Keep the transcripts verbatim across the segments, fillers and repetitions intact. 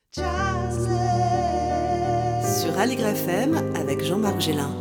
Sur Aligre F M avec Jean-Marc Gélin.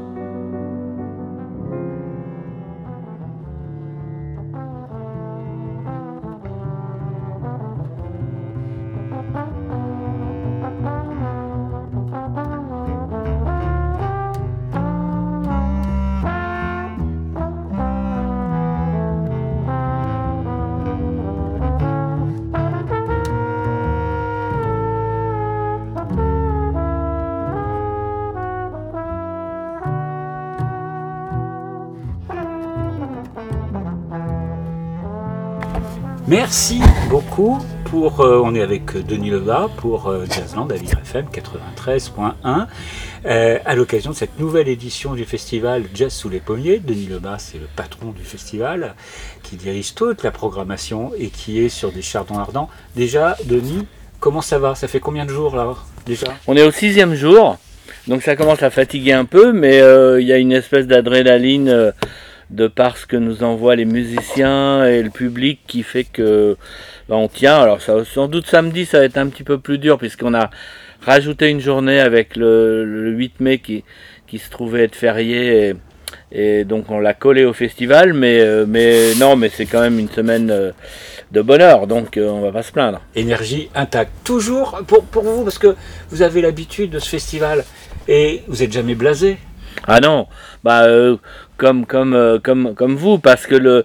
Merci beaucoup pour, euh, on est avec Denis Lebas pour euh, Jazzland à Aligre F M quatre-vingt-treize point un euh, à l'occasion de cette nouvelle édition du festival Jazz sous les pommiers. Denis Lebas, c'est le patron du festival qui dirige toute la programmation et qui est sur des chardons ardents. Déjà, Denis, comment ça va? Ça fait combien de jours là déjà? On est au sixième jour, donc ça commence à fatiguer un peu, mais il euh, y a une espèce d'adrénaline euh, de par ce que nous envoient les musiciens et le public qui fait que ben, on tient. Alors ça, sans doute samedi ça va être un petit peu plus dur puisqu'on a rajouté une journée avec le, le huit mai qui, qui se trouvait être férié et, et donc on l'a collé au festival, mais, euh, mais non mais c'est quand même une semaine euh, de bonheur, donc euh, on va pas se plaindre. Énergie intacte, toujours pour, pour vous, parce que vous avez l'habitude de ce festival et vous n'êtes jamais blasé. Ah non, bah euh, comme comme euh, comme comme vous, parce que le,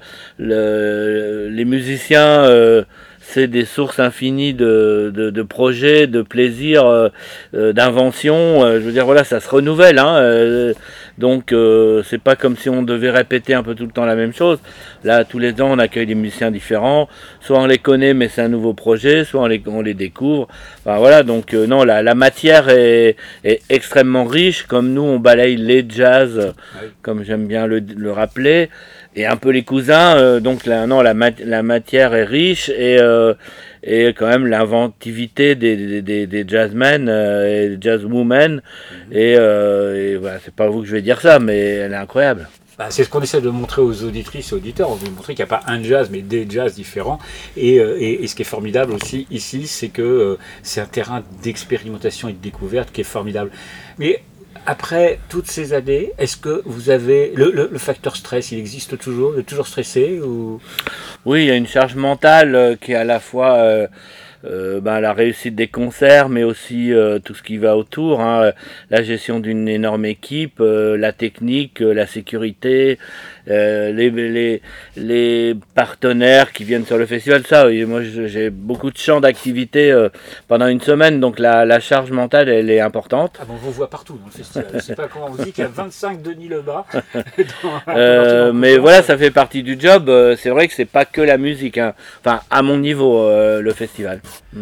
le les musiciens euh, c'est des sources infinies de, de, de projets, de plaisirs, euh, euh, d'inventions. Euh, je veux dire voilà, ça se renouvelle, hein. Euh, donc euh, c'est pas comme si on devait répéter un peu tout le temps la même chose. Là, tous les ans, on accueille des musiciens différents. Soit on les connaît, mais c'est un nouveau projet, soit on les, on les découvre. Enfin, voilà, donc euh, non, la, la matière est, est extrêmement riche. Comme nous, on balaye les jazz, oui. Comme j'aime bien le, le rappeler, et un peu les cousins. Euh, donc là, non, la, mat- la matière est riche et euh, et quand même l'inventivité des, des, des, des jazzmen euh, et des jazzwomen. Mm-hmm. Et, euh, et voilà, c'est pas vous que je vais dire ça, mais elle est incroyable. Bah, c'est ce qu'on essaie de montrer aux auditrices et auditeurs. On veut montrer qu'il n'y a pas un jazz, mais des jazz différents. Et, euh, et, et ce qui est formidable aussi ici, c'est que euh, c'est un terrain d'expérimentation et de découverte qui est formidable. Mais après toutes ces années, est-ce que vous avez... Le, le, le facteur stress, il existe toujours? Vous êtes toujours stressé ou... Oui, il y a une charge mentale euh, qui est à la fois... Euh, Euh, ben, la réussite des concerts, mais aussi euh, tout ce qui va autour, hein, la gestion d'une énorme équipe, euh, la technique, euh, la sécurité, euh, les, les, les partenaires qui viennent sur le festival. Ça, oui, moi j'ai beaucoup de champs d'activité euh, pendant une semaine, donc la, la charge mentale elle est importante. Ah bon, on vous voit partout dans le festival. Je ne sais pas comment on vous dit qu'il y a vingt-cinq Denis Lebas. dans, euh, mais voilà, ça fait partie du job. C'est vrai que c'est pas que la musique, hein. Enfin à mon niveau euh, le festival.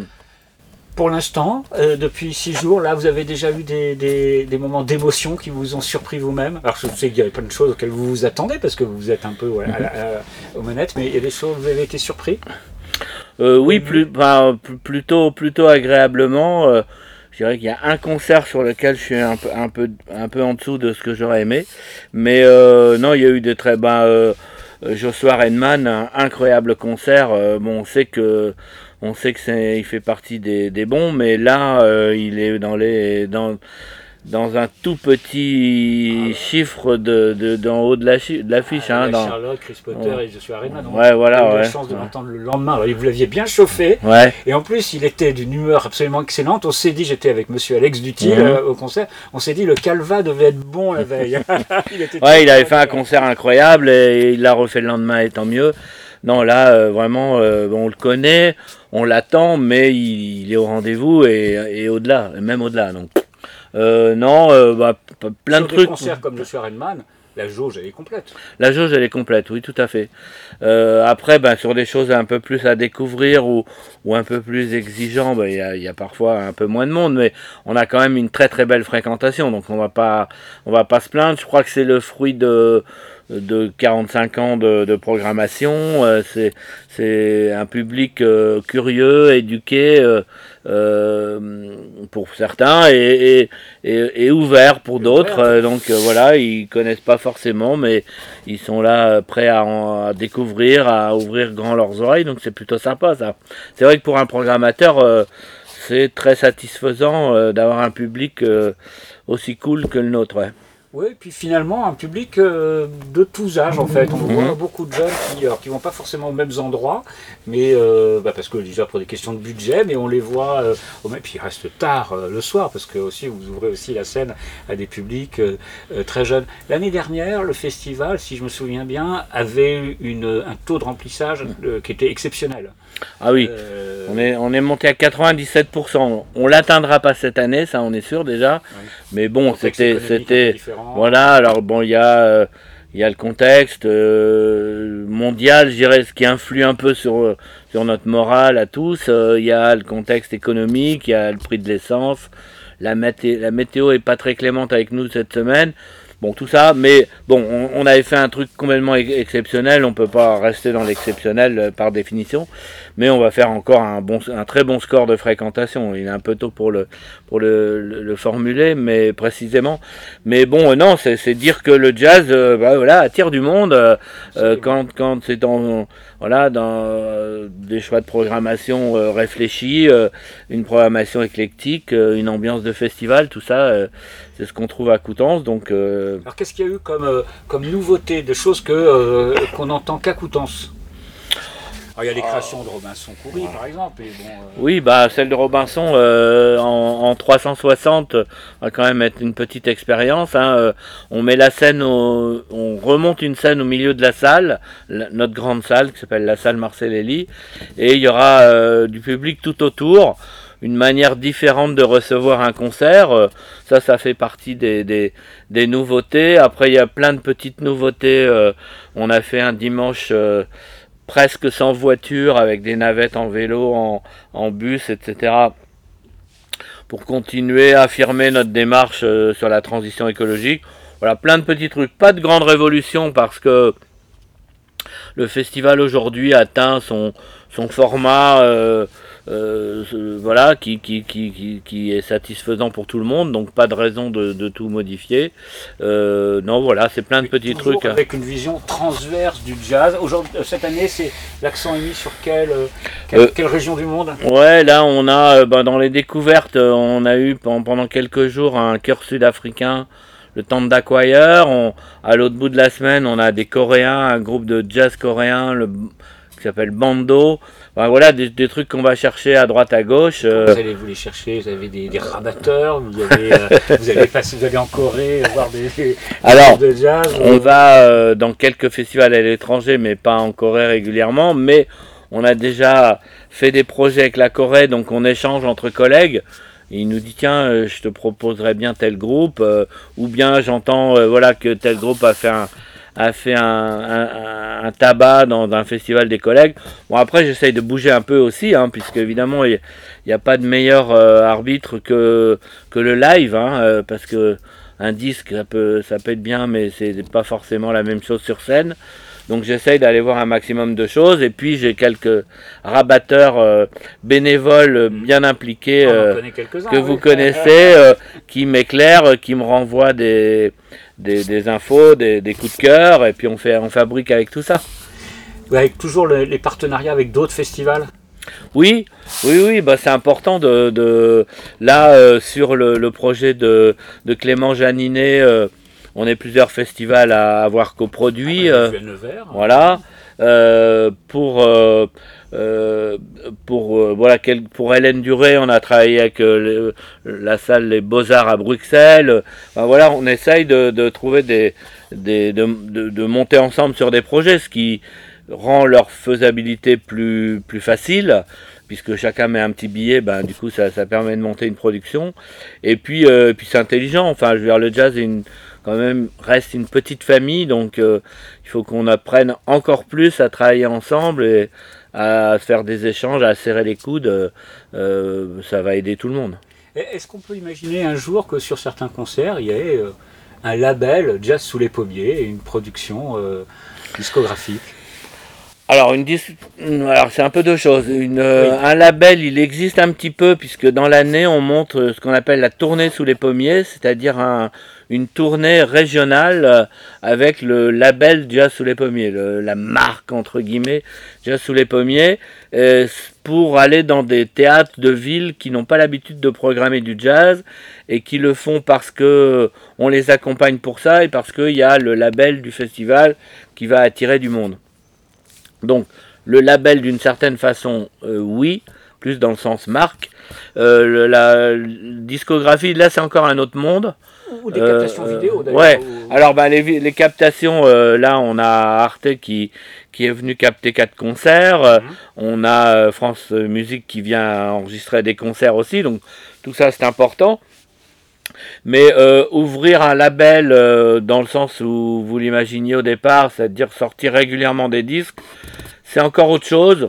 Pour l'instant, euh, depuis six jours, là, vous avez déjà eu des, des, des moments d'émotion qui vous ont surpris vous-même. Alors, je sais qu'il y avait plein de choses auxquelles vous vous attendez parce que vous êtes un peu ouais, à la, à, aux manettes, mais il y a des choses où vous avez été surpris. euh, Oui, plus, bah, plutôt, plutôt agréablement. Euh, je dirais qu'il y a un concert sur lequel je suis un peu, un peu, un peu en dessous de ce que j'aurais aimé, mais euh, non, il y a eu des très bas. Euh, Joshua Redman, un incroyable concert. Euh, bon, on sait que On sait que c'est, il fait partie des, des bons, mais là, euh, il est dans les, dans, dans un tout petit ah, chiffre de, de, d'en haut de, la chi, de l'affiche. Ah, hein, dans... Charlotte, Chris Potter ouais. et Joshua Redman. Ouais, voilà. On a eu ouais. la chance de ouais. l'entendre le lendemain. Alors, vous l'aviez bien chauffé. Ouais. Et en plus, il était d'une humeur absolument excellente. On s'est dit, j'étais avec monsieur Alex Dutil mmh. euh, au concert. On s'est dit, le Calva devait être bon la veille. il était ouais, il avait fait un concert incroyable et il l'a refait le lendemain, et tant mieux. Non, là, euh, vraiment, euh, on le connaît, on l'attend, mais il, il est au rendez-vous et, et au-delà, même au-delà. Donc, euh, non, euh, bah, plein sur de trucs. Sur des concerts comme Joshua Redman, la jauge, elle est complète. La jauge, elle est complète, oui, tout à fait. Euh, après, bah, sur des choses un peu plus à découvrir ou, ou un peu plus exigeants, bah, y a, y a parfois un peu moins de monde, mais on a quand même une très très belle fréquentation, donc on va pas, on va pas se plaindre. Je crois que c'est le fruit de... de quarante-cinq ans de, de programmation, euh, c'est, c'est un public euh, curieux, éduqué euh, euh, pour certains et, et, et, et ouvert pour d'autres, euh, donc euh, voilà, ils connaissent pas forcément, mais ils sont là euh, prêts à, en, à découvrir, à ouvrir grand leurs oreilles, donc c'est plutôt sympa ça. C'est vrai que pour un programmateur, euh, c'est très satisfaisant euh, d'avoir un public euh, aussi cool que le nôtre. Ouais. Oui, et puis finalement, un public euh, de tous âges, en fait. On voit Mhm. beaucoup de jeunes qui ne vont pas forcément aux mêmes endroits, mais euh, bah, parce que déjà pour des questions de budget, mais on les voit, euh, au même, puis ils restent tard euh, le soir, parce que aussi vous ouvrez aussi la scène à des publics euh, euh, très jeunes. L'année dernière, le festival, si je me souviens bien, avait une, un taux de remplissage euh, qui était exceptionnel. Ah oui, Euh, on est, on est monté à quatre-vingt-dix-sept pour cent. On l'atteindra pas cette année, ça on est sûr déjà. Oui. Mais bon, contexte c'était, économique un peu c'était, différent. voilà. Alors bon, il y a, euh, il y a le contexte euh, mondial, je dirais, ce qui influe un peu sur euh, sur notre morale à tous. Euh, Il y a le contexte économique, il y a le prix de l'essence. La météo, la météo est pas très clémente avec nous cette semaine. Bon, tout ça, mais bon, on, on avait fait un truc complètement ex- exceptionnel. On peut pas rester dans l'exceptionnel euh, par définition, mais on va faire encore un bon, un très bon score de fréquentation. Il est un peu tôt pour le pour le, le, le formuler, mais précisément. Mais bon, euh, non, c'est, c'est dire que le jazz, euh, bah, voilà, attire du monde euh, euh, quand quand c'est dans voilà dans euh, des choix de programmation euh, réfléchis, euh, une programmation éclectique, euh, une ambiance de festival, tout ça. Euh, c'est ce qu'on trouve à Coutances, donc euh, Alors qu'est-ce qu'il y a eu comme, euh, comme nouveauté, de choses que, euh, qu'on n'entend qu'à Coutances? Alors, il y a les créations de Robinson Coury, par exemple. Et bon, euh, oui, bah celle de Robinson euh, en, en trois cent soixante va quand même être une petite expérience. Hein. Euh, on met la scène, au, on remonte une scène au milieu de la salle, la- notre grande salle qui s'appelle la salle Marcel Elie, et il y aura euh, du public tout autour. Une manière différente de recevoir un concert, euh, ça, ça fait partie des, des, des nouveautés. Après, il y a plein de petites nouveautés. Euh, on a fait un dimanche euh, presque sans voiture, avec des navettes en vélo, en, en bus, et cetera, pour continuer à affirmer notre démarche euh, sur la transition écologique. Voilà, plein de petits trucs. Pas de grande révolution, parce que le festival aujourd'hui atteint son, son format euh, euh, voilà, qui, qui, qui, qui, qui est satisfaisant pour tout le monde, donc pas de raison de, de tout modifier. Euh, non, voilà, c'est plein de petits toujours trucs. avec une vision transverse du jazz. Aujourd'hui, euh, cette année, c'est l'accent est mis sur quelle, euh, quelle, Euh, quelle région du monde? Ouais, là on a euh, ben, dans les découvertes, euh, on a eu pen- pendant quelques jours un chœur sud-africain, le Tanda Choir. On, à l'autre bout de la semaine, on a des Coréens, un groupe de jazz coréen le, qui s'appelle Bando. Ben, voilà, des, des trucs qu'on va chercher à droite à gauche. euh. Vous allez vous les chercher, vous avez des, des rabatteurs, vous allez, euh, vous allez passer, vous allez en Corée voir des, des Alors, groupes de jazz. On euh, va euh, dans quelques festivals à l'étranger, mais pas en Corée régulièrement. Mais on a déjà fait des projets avec la Corée, donc on échange entre collègues. Et il nous dit tiens, euh, je te proposerais bien tel groupe, euh, ou bien j'entends euh, voilà que tel groupe a fait un a fait un, un, un tabac dans un festival des collègues. Bon après j'essaye de bouger un peu aussi, hein, puisque évidemment il n'y a pas de meilleur euh, arbitre que que le live, hein, euh, parce que un disque ça peut ça peut être bien, mais c'est pas forcément la même chose sur scène. Donc j'essaye d'aller voir un maximum de choses, et puis j'ai quelques rabatteurs euh, bénévoles euh, bien impliqués on en euh, connaît quelques-uns, que oui. vous connaissez, euh, qui m'éclairent, euh, qui me renvoient des, des, des infos, des, des coups de cœur, et puis on fait on fabrique avec tout ça. Avec toujours le- les partenariats avec d'autres festivals. Oui, oui, oui, bah c'est important de, de là euh, sur le, le projet de, de Clément Janinet, euh, on est plusieurs festivals à avoir coproduit. Après, euh, Visuel Nevers. Voilà. Euh, pour euh, euh, pour euh, voilà quel, pour Hélène Duré, on a travaillé avec euh, le- la salle Les Beaux-Arts à Bruxelles. Enfin, voilà, on essaye de, de trouver des, des de, de, de monter ensemble sur des projets, ce qui rend leur faisabilité plus plus facile, puisque chacun met un petit billet. Ben du coup ça, ça permet de monter une production, et puis euh, puis c'est intelligent. Enfin je veux dire, le jazz est une quand même reste une petite famille, donc euh, il faut qu'on apprenne encore plus à travailler ensemble et à faire des échanges, à serrer les coudes. Euh, euh, ça va aider tout le monde. Est-ce qu'on peut imaginer un jour que sur certains concerts, il y ait euh, un label Jazz sous les pommiers et une production euh, discographique? Alors, une dis... alors c'est un peu deux choses. Une, euh, oui. Un label, il existe un petit peu, puisque dans l'année, on monte ce qu'on appelle la tournée sous les pommiers, c'est-à-dire un, une tournée régionale euh, avec le label Jazz sous les pommiers, le, la marque, entre guillemets, Jazz sous les pommiers, euh, pour aller dans des théâtres de villes qui n'ont pas l'habitude de programmer du jazz et qui le font parce que on les accompagne pour ça et parce qu'il y a le label du festival qui va attirer du monde. Donc, le label, d'une certaine façon, euh, oui, plus dans le sens marque. Euh, le, la discographie, là, c'est encore un autre monde. Ou des captations euh, vidéo, d'ailleurs. Ouais, ou... alors, bah, les, les captations, euh, là, on a Arte qui, qui est venu capter quatre concerts. Mmh. On a euh, France Musique qui vient enregistrer des concerts aussi. Donc, tout ça, c'est important. Mais euh, ouvrir un label euh, dans le sens où vous l'imaginiez au départ, c'est-à-dire sortir régulièrement des disques, c'est encore autre chose.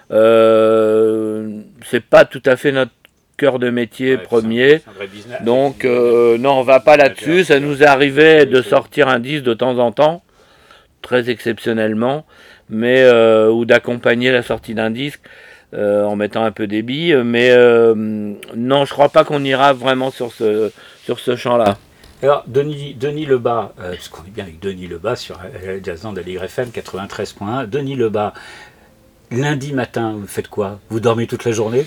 Euh, c'est pas tout à fait notre cœur de métier ouais, premier. C'est un, c'est un vrai business. Donc euh, non, on va pas là-dessus. Ça nous est arrivé de sortir un disque de temps en temps, très exceptionnellement, mais euh, ou d'accompagner la sortie d'un disque. Euh, en mettant un peu des billes, mais euh, non, je crois pas qu'on ira vraiment sur ce, sur ce champ-là. Alors, Denis, Denis Lebas, euh, parce qu'on est bien avec Denis Lebas sur euh, Jazzland d'Aligre F M quatre-vingt-treize point un. Denis Lebas, lundi matin, vous faites quoi? Vous dormez toute la journée?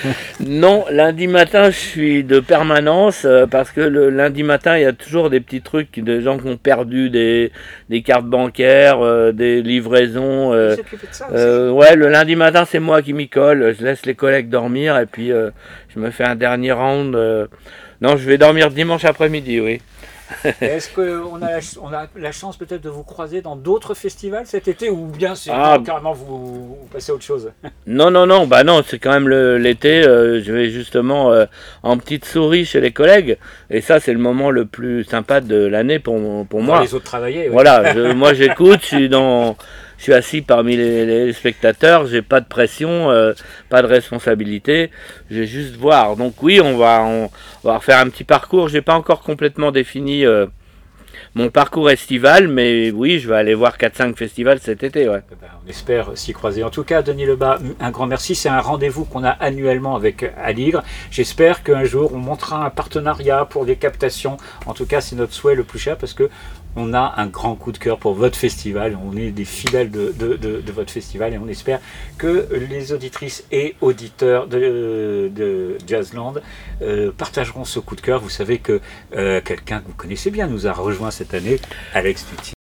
Non, lundi matin, je suis de permanence euh, parce que le lundi matin, il y a toujours des petits trucs, des gens qui ont perdu des, des cartes bancaires, euh, des livraisons. Euh, ça, euh, ouais, le lundi matin, c'est moi qui m'y colle. Je laisse les collègues dormir et puis euh, je me fais un dernier round. Euh... Non, je vais dormir dimanche après-midi, oui. Est-ce qu'on a, on a la chance peut-être de vous croiser dans d'autres festivals cet été ou bien c'est ah, carrément vous, vous passez à autre chose? Non, non, non, bah non, c'est quand même le, l'été, euh, je vais justement euh, en petite souris chez les collègues et ça c'est le moment le plus sympa de l'année pour, pour moi. Les autres travailler. Oui. Voilà, je, moi j'écoute, je suis dans... Je suis assis parmi les, les spectateurs, j'ai pas de pression, euh, pas de responsabilité, j'ai juste voir. Donc oui, on va, on, on va refaire un petit parcours. J'ai pas encore complètement défini euh, mon parcours estival, mais oui, je vais aller voir quatre cinq festivals cet été. Ouais. Ben, on espère s'y croiser. En tout cas, Denis Lebas, un grand merci. C'est un rendez-vous qu'on a annuellement avec Aligre. J'espère qu'un jour, on montera un partenariat pour des captations. En tout cas, c'est notre souhait le plus cher parce que on a un grand coup de cœur pour votre festival, on est des fidèles de, de, de, de votre festival et on espère que les auditrices et auditeurs de, de Jazzland euh, partageront ce coup de cœur. Vous savez que euh, quelqu'un que vous connaissez bien nous a rejoint cette année, Alex Tutti.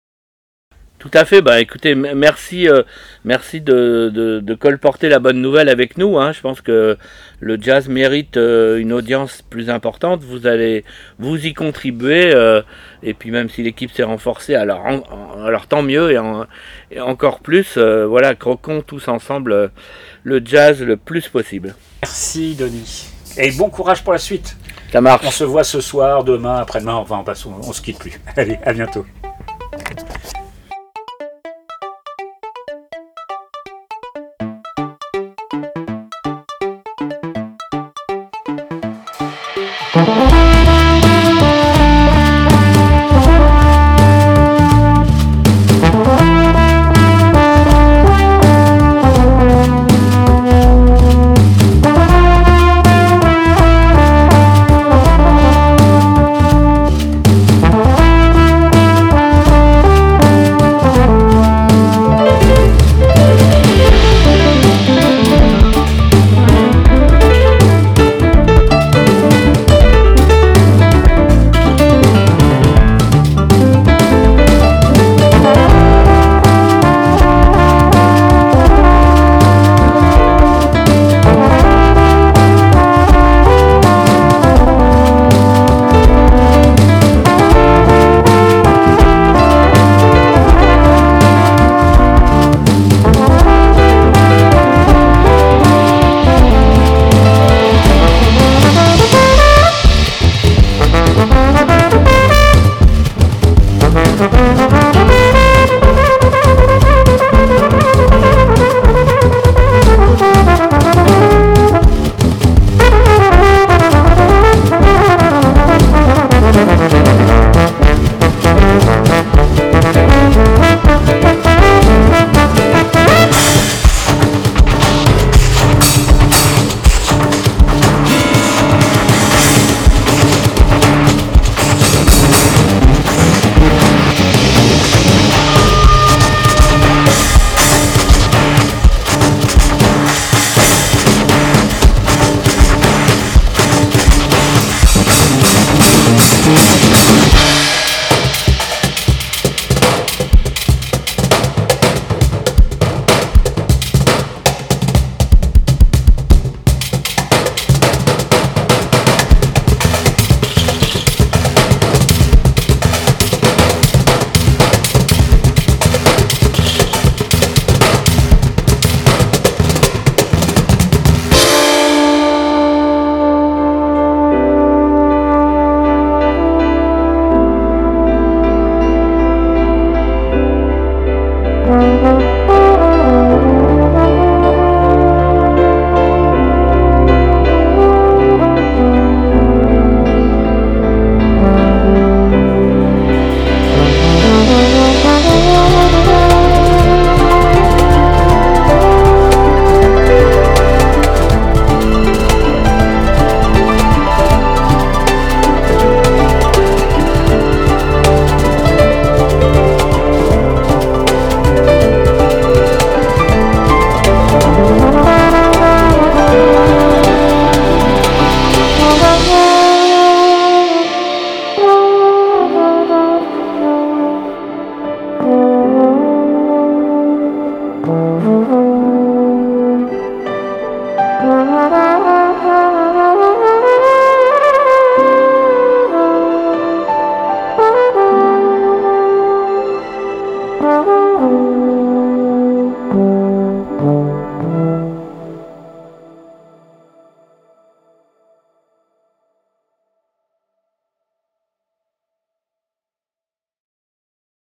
Tout à fait, bah écoutez, merci, euh, merci de, de, de colporter la bonne nouvelle avec nous. Hein. Je pense que le jazz mérite euh, une audience plus importante. Vous allez vous y contribuer, euh, et puis même si l'équipe s'est renforcée, alors, en, alors tant mieux et, en, et encore plus. Euh, voilà, croquons tous ensemble euh, le jazz le plus possible. Merci Denis, et bon courage pour la suite. Ça marche. On se voit ce soir, demain, après-demain. Enfin, on passe, on, on se quitte plus. Allez, à bientôt. Thank you.